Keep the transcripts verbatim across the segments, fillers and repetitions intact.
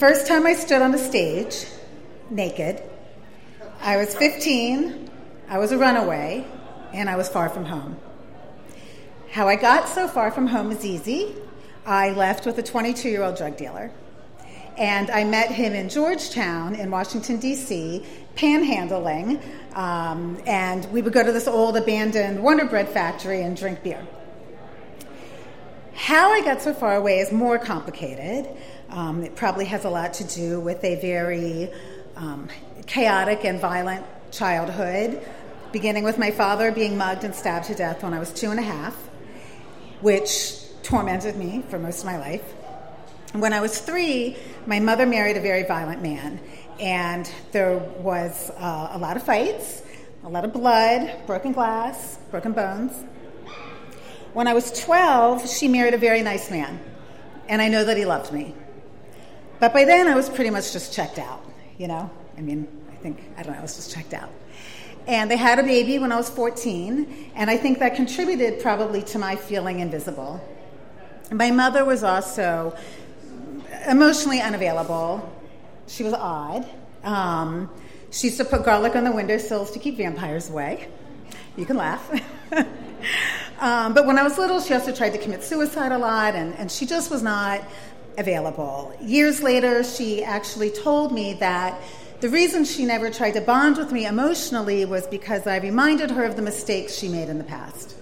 first time I stood on a stage, naked, I was fifteen, I was a runaway, and I was far from home. How I got so far from home is easy. I left with a twenty-two-year-old drug dealer. And I met him in Georgetown in Washington, D C, panhandling, um, and we would go to this old abandoned Wonder Bread factory and drink beer. How I got so far away is more complicated. Um, it probably has a lot to do with a very um, chaotic and violent childhood, beginning with my father being mugged and stabbed to death when I was two and a half, which tormented me for most of my life. When I was three, my mother married a very violent man, and there was uh, a lot of fights, a lot of blood, broken glass, broken bones. When I was twelve, she married a very nice man, and I know that he loved me. But by then, I was pretty much just checked out, you know? I mean, I think, I don't know, I was just checked out. And they had a baby when I was fourteen, and I think that contributed probably to my feeling invisible. My mother was also emotionally unavailable. She was odd. Um, she used to put garlic on the windowsills to keep vampires away. You can laugh. um, but when I was little, she also tried to commit suicide a lot, and, and she just was not available. Years later, she actually told me that the reason she never tried to bond with me emotionally was because I reminded her of the mistakes she made in the past.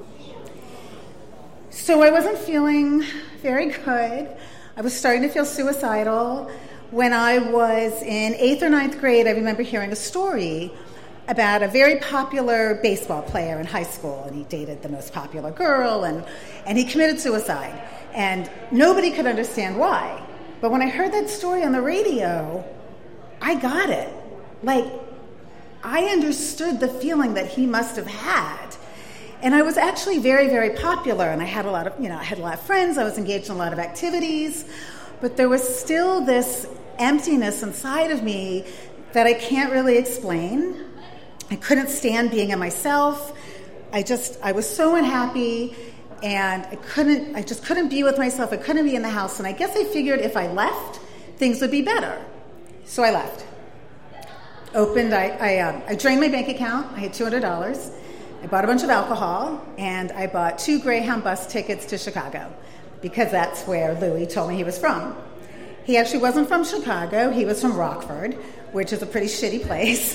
So I wasn't feeling very good. I was starting to feel suicidal. When I was in eighth or ninth grade, I remember hearing a story about a very popular baseball player in high school, and he dated the most popular girl, and, and he committed suicide. And nobody could understand why. But when I heard that story on the radio, I got it. Like, I understood the feeling that he must have had. And I was actually very, very popular, and I had a lot of, you know, I had a lot of friends, I was engaged in a lot of activities, but there was still this emptiness inside of me that I can't really explain. I couldn't stand being in myself. I just, I was so unhappy, and I couldn't, I just couldn't be with myself. I couldn't be in the house, and I guess I figured if I left, things would be better. So I left. Opened, I, I, uh, I drained my bank account. I had two hundred dollars. I bought a bunch of alcohol, and I bought two Greyhound bus tickets to Chicago, because that's where Louis told me he was from. He actually wasn't from Chicago. He was from Rockford, which is a pretty shitty place.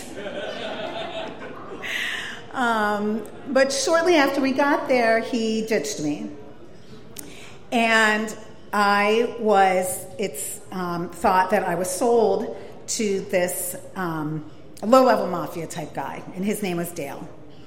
um, but shortly after we got there, he ditched me. And I was, it's um, thought that I was sold to this um, low-level mafia-type guy, and his name was Dale.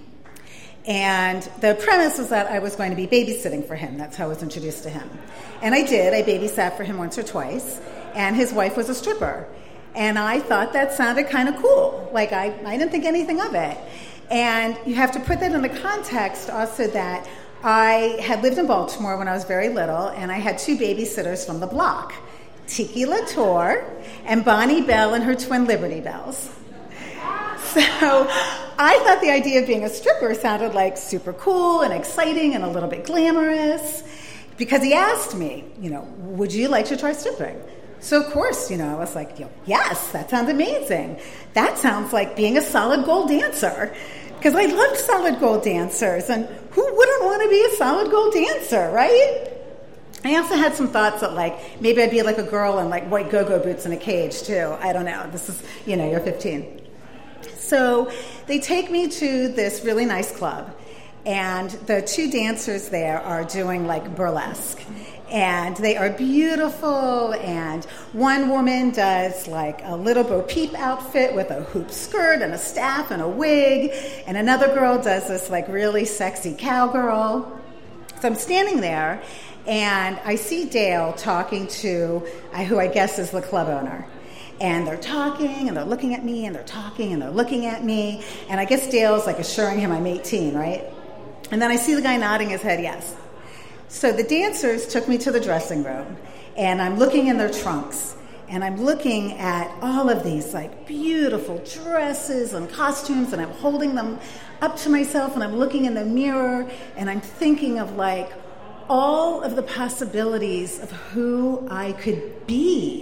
And the premise was that I was going to be babysitting for him. That's how I was introduced to him. And I did. I babysat for him once or twice. And his wife was a stripper. And I thought that sounded kind of cool. Like, I, I didn't think anything of it. And you have to put that in the context also that I had lived in Baltimore when I was very little, and I had two babysitters from the block, Tiki Latour and Bonnie Bell and her twin Liberty Bells. So I thought the idea of being a stripper sounded like super cool and exciting and a little bit glamorous, because he asked me, you know, would you like to try stripping? So of course, you know, I was like, yes, that sounds amazing. That sounds like being a solid gold dancer, because I loved solid gold dancers, and who wouldn't want to be a solid gold dancer, right? I also had some thoughts that, like, maybe I'd be like a girl in like white go-go boots in a cage too. I don't know. This is, you know, you're fifteen. So they take me to this really nice club, and the two dancers there are doing like burlesque, and they are beautiful, and one woman does like a little Bo Peep outfit with a hoop skirt and a staff and a wig, and another girl does this like really sexy cowgirl. So I'm standing there, and I see Dale talking to uh, who I guess is the club owner. And they're talking, and they're looking at me, and they're talking, and they're looking at me. And I guess Dale's like assuring him I'm eighteen, right? And then I see the guy nodding his head yes. So the dancers took me to the dressing room, and I'm looking in their trunks. And I'm looking at all of these like beautiful dresses and costumes, and I'm holding them up to myself, and I'm looking in the mirror, and I'm thinking of like all of the possibilities of who I could be.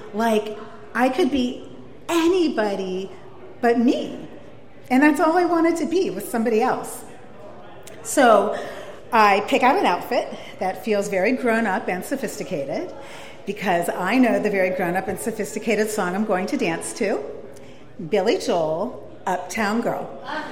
like I could be anybody but me. And that's all I wanted to be, was somebody else. So I pick out an outfit that feels very grown-up and sophisticated, because I know the very grown-up and sophisticated song I'm going to dance to, Billy Joel, Uptown Girl.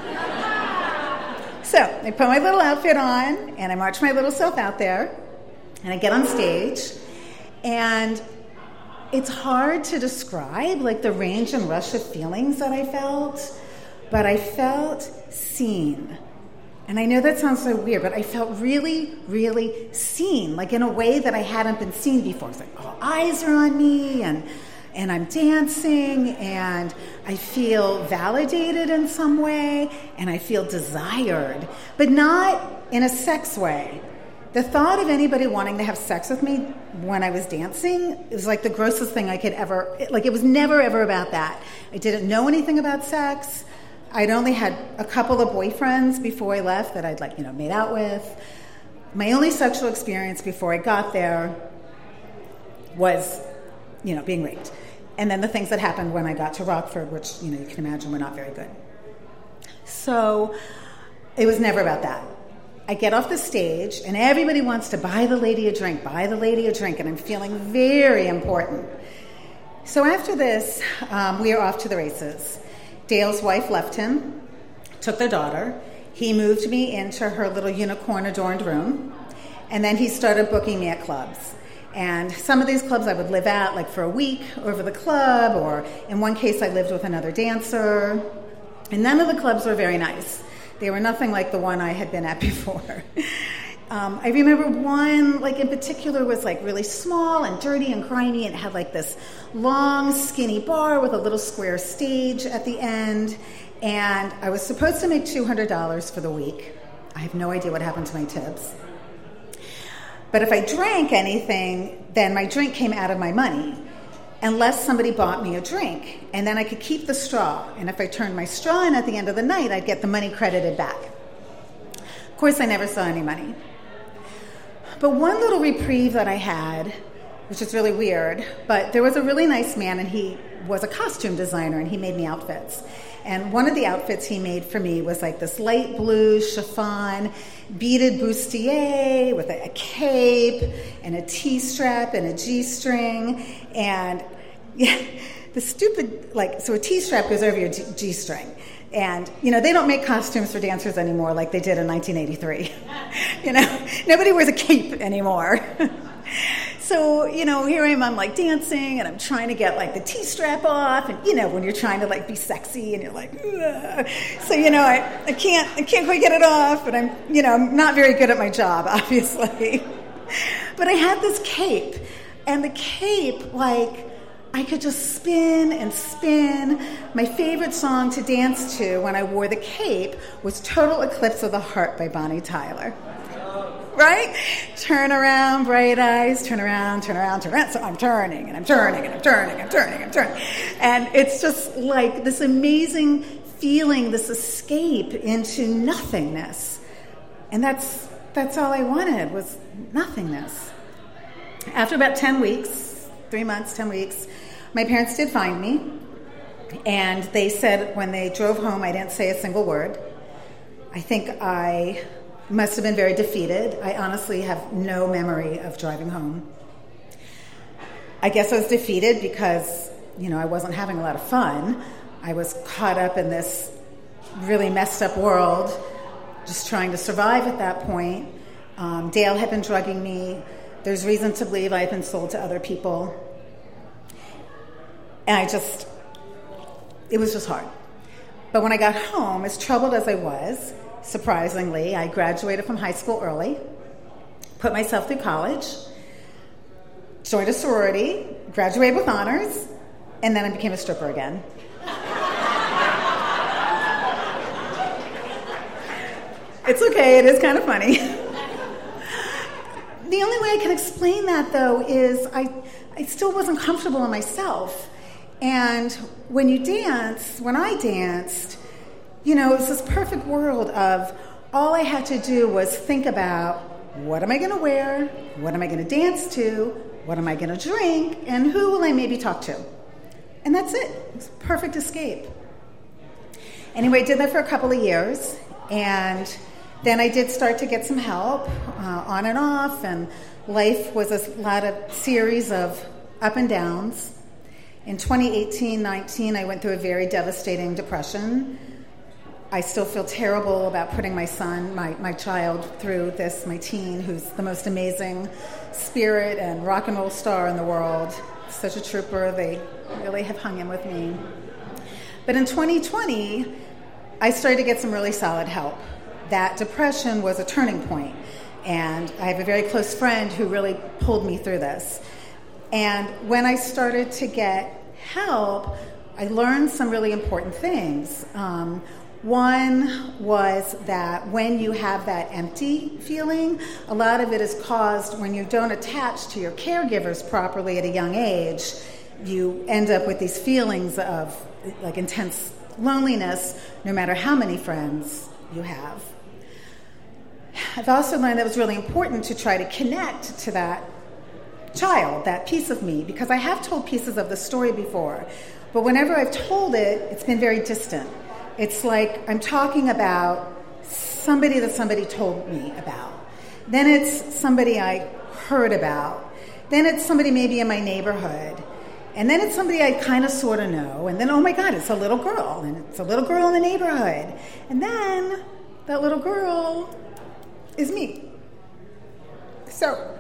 So I put my little outfit on, and I march my little self out there, and I get on stage, and it's hard to describe, like, the range and rush of feelings that I felt, but I felt seen. And I know that sounds so weird, but I felt really, really seen, like in a way that I hadn't been seen before. It's like all eyes are on me, and and I'm dancing, and I feel validated in some way, and I feel desired, but not in a sex way. The thought of anybody wanting to have sex with me when I was dancing, it was like the grossest thing I could ever, like it was never, ever about that. I didn't know anything about sex. I'd only had a couple of boyfriends before I left that I'd, like, you know, made out with. My only sexual experience before I got there was, you know, being raped. And then the things that happened when I got to Rockford, which, you know, you can imagine were not very good. So it was never about that. I get off the stage, and everybody wants to buy the lady a drink, buy the lady a drink, and I'm feeling very important. So after this, um, we are off to the races. Dale's wife left him, took their daughter. He moved me into her little unicorn-adorned room, and then he started booking me at clubs. And some of these clubs I would live at, like, for a week over the club, or in one case I lived with another dancer. And none of the clubs were very nice. They were nothing like the one I had been at before. Um, I remember one, like, in particular was, like, really small and dirty and grimy, and it had, like, this long, skinny bar with a little square stage at the end, and I was supposed to make two hundred dollars for the week. I have no idea what happened to my tips. But if I drank anything, then my drink came out of my money, unless somebody bought me a drink, and then I could keep the straw, and if I turned my straw in at the end of the night, I'd get the money credited back. Of course, I never saw any money. But one little reprieve that I had, which is really weird, but there was a really nice man, and he was a costume designer, and he made me outfits. And one of the outfits he made for me was like this light blue chiffon beaded bustier with a, a cape and a T-strap and a G-string. And yeah, the stupid, like, so a T-strap goes over your G- G-string. And, you know, they don't make costumes for dancers anymore like they did in nineteen eighty-three. You know, nobody wears a cape anymore. So, you know, here I am, I'm, like, dancing, and I'm trying to get, like, the T-strap off, and, you know, when you're trying to, like, be sexy, and you're like, ugh. So, you know, I, I can't, I can't quite get it off, and I'm, you know, I'm not very good at my job, obviously. But I had this cape, and the cape, like, I could just spin and spin. My favorite song to dance to when I wore the cape was Total Eclipse of the Heart by Bonnie Tyler. Right? Turn around, bright eyes, turn around, turn around, turn around. So I'm turning, and I'm turning, and I'm turning, I'm turning, I'm turning. And it's just like this amazing feeling, this escape into nothingness. And that's that's all I wanted, was nothingness. After about ten weeks, three months, ten weeks, my parents did find me. And they said when they drove home, I didn't say a single word. I think I must have been very defeated. I honestly have no memory of driving home. I guess I was defeated because, you know, I wasn't having a lot of fun. I was caught up in this really messed up world, just trying to survive at that point. Um, Dale had been drugging me. There's reason to believe I had been sold to other people. And I just, it was just hard. But when I got home, as troubled as I was, surprisingly, I graduated from high school early, put myself through college, joined a sorority, graduated with honors, and then I became a stripper again. It's okay, it is kind of funny. The only way I can explain that, though, is I, I still wasn't comfortable in myself. And when you dance, when I danced, you know, it was this perfect world of all I had to do was think about, what am I going to wear? What am I going to dance to? What am I going to drink? And who will I maybe talk to? And that's it. It's a perfect escape. Anyway, I did that for a couple of years, and then I did start to get some help uh, on and off, and life was a lot of series of up and downs. In twenty eighteen nineteen, I went through a very devastating depression. I still feel terrible about putting my son, my, my child, through this, my teen, who's the most amazing spirit and rock and roll star in the world. Such a trooper. They really have hung in with me. But in twenty twenty, I started to get some really solid help. That depression was a turning point, and I have a very close friend who really pulled me through this. And when I started to get help, I learned some really important things. Um, one was that when you have that empty feeling, a lot of it is caused when you don't attach to your caregivers properly at a young age. You end up with these feelings of like intense loneliness, no matter how many friends you have. I've also learned that it was really important to try to connect to that child, that piece of me, because I have told pieces of the story before, but whenever I've told it, it's been very distant. It's like I'm talking about somebody that somebody told me about. Then it's somebody I heard about. Then it's somebody maybe in my neighborhood. And then it's somebody I kind of sort of know. And then, oh my God, it's a little girl. And it's a little girl in the neighborhood. And then that little girl is me. So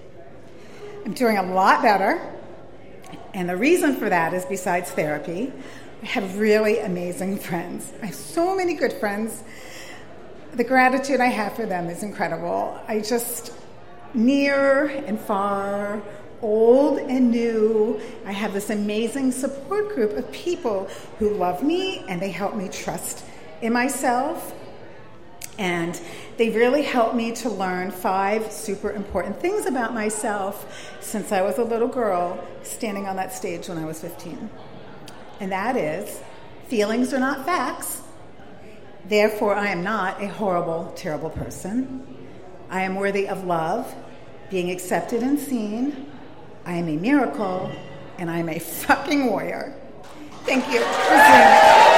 I'm doing a lot better, and the reason for that is, besides therapy, I have really amazing friends. I have so many good friends. The gratitude I have for them is incredible. I just, near and far, old and new, I have this amazing support group of people who love me, and they help me trust in myself. And they really helped me to learn five super important things about myself since I was a little girl standing on that stage when I was fifteen. And that is, feelings are not facts. Therefore, I am not a horrible, terrible person. I am worthy of love, being accepted and seen. I am a miracle, and I am a fucking warrior. Thank you for seeing me.